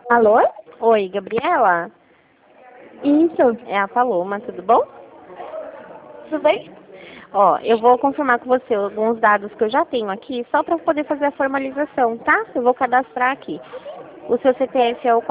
Alô? Oi, Gabriela? Isso. É a Paloma, tudo bom? Tudo bem? Ó, eu vou confirmar com você alguns dados que eu já tenho aqui, só para poder fazer a formalização, tá? Eu vou cadastrar aqui. O seu CPF é o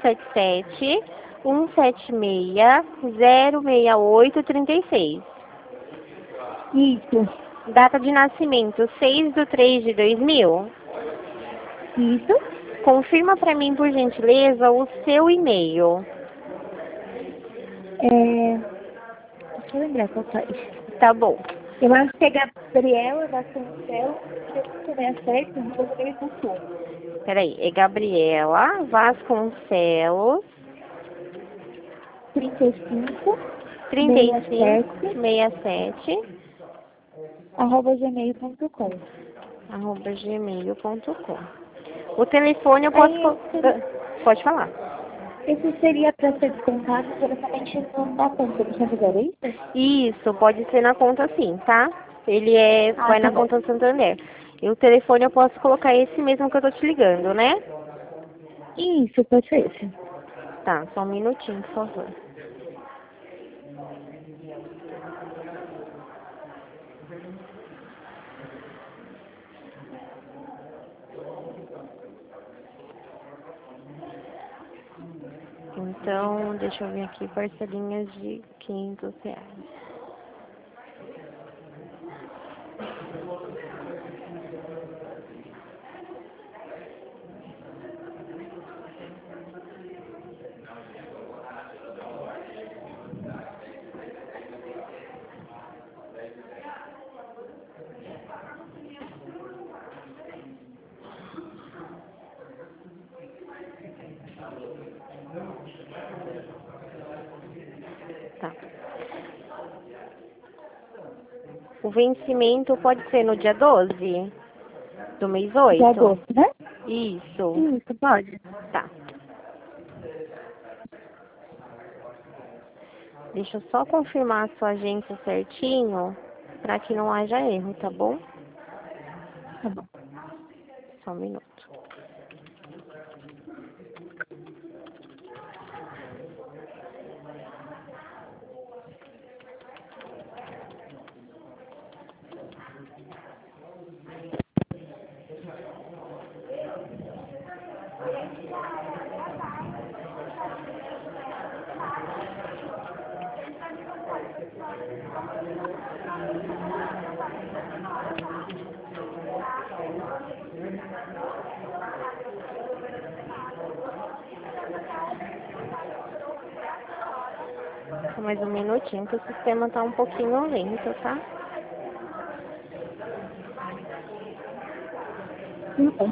477-176-068-36. Isso. Data de nascimento, 6/3/2000. Isso. Confirma para mim, por gentileza, o seu e-mail. Deixa eu lembrar qual foi. Tá bom. Eu acho que é Gabriela Vasconcelos, 367, no Peraí, é Gabriela Vasconcelos 35, 67, 3567 @gmail.com. @gmail.com. O telefone eu posso... Aí, Pode falar. esse seria para ser descontado diretamente na conta do Santander, é isso? Isso, pode ser na conta sim, tá? Ele vai Tá na bom. conta do Santander. E o telefone eu posso colocar esse mesmo que eu tô te ligando, né? Isso, pode ser esse. Tá, só um minutinho, por favor. Então, deixa eu ver aqui, parcelinhas de R$ 500. Tá. O vencimento pode ser no dia 12 do mês De 8? agosto, né? Isso. Isso, pode. Tá. Deixa eu só confirmar a sua agência certinho, para que não haja erro, tá bom? Tá bom. Só um minuto. Só mais um minutinho, que o sistema tá um pouquinho lento, tá? Tudo bem.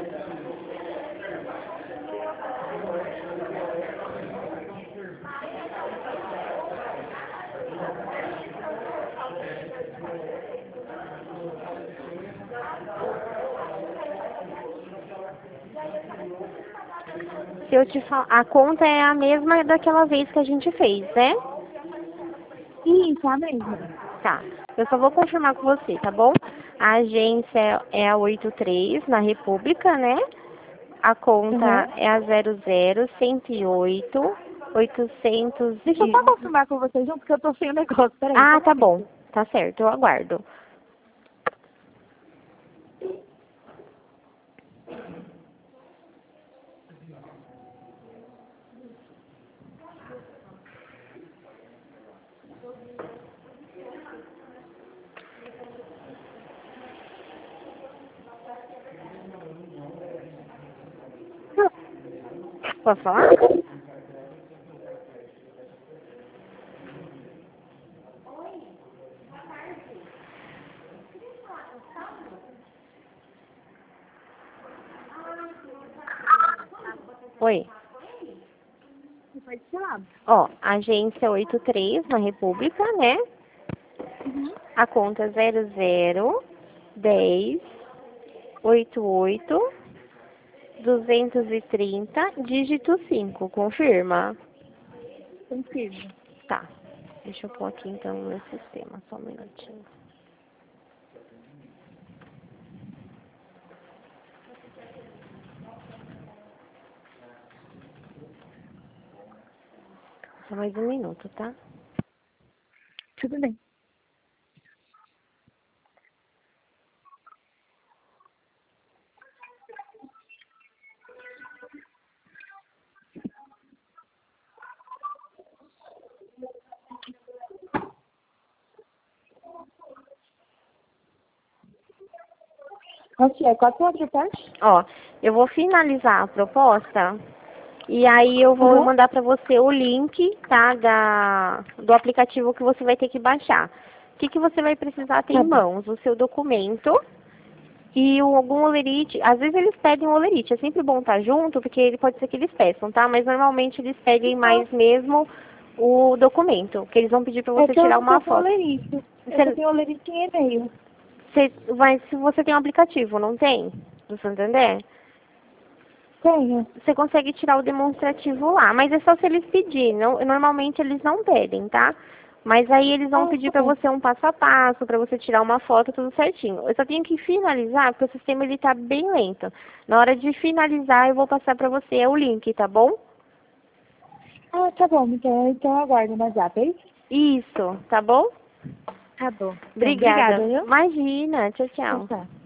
Se eu te falar, a conta é a mesma daquela vez que a gente fez, né? Isso, a mesma. Tá. Eu só vou confirmar com você, tá bom? A agência é a 83 na República, né? A Uhum. conta é a 00108 800 Deixa eu e... só confirmar com vocês junto, porque eu tô sem o negócio. Peraí, só Ah, um tá momento. bom. Tá certo, eu aguardo. Posso falar? Oi. Você pode falar. Ó, agência 83 na República, né? Uhum. A conta é 0010 88 230, dígito 5. Confirma? Confirmo. Tá. Deixa eu pôr aqui então no meu sistema, só um minutinho. Só mais um minuto, tá? Tudo bem. Ok, qual que é a outra parte? Ó, eu vou finalizar a proposta e aí eu vou Uhum. mandar para você o link, tá, do aplicativo que você vai ter que baixar. O que você vai precisar ter Tá em bom. mãos? O seu documento e algum olerite. Às vezes eles pedem um olerite, é sempre bom estar junto, porque ele pode ser que eles peçam, tá? Mas normalmente eles pedem Não, mais mesmo o documento, que eles vão pedir para é você que eu tirar não uma tô com foto. olerite. Eu só Você, tenho olerite em e-mail. se você tem um aplicativo, não tem? Do Santander? Tenho. Você consegue tirar o demonstrativo lá, mas é só se eles pedirem. Normalmente eles não pedem, tá? Mas aí eles vão Ah, pedir tá pra bom. você um passo a passo, pra você tirar uma foto, tudo certinho. Eu só tenho que finalizar, porque o sistema ele tá bem lento. Na hora de finalizar, eu vou passar pra você o link, tá bom? Ah, tá bom. Então eu aguardo no WhatsApp, é isso? Isso, tá bom? Tá bom. Então, obrigada, Obrigada. viu? Imagina. Tchau, Tchau, tchau. tchau.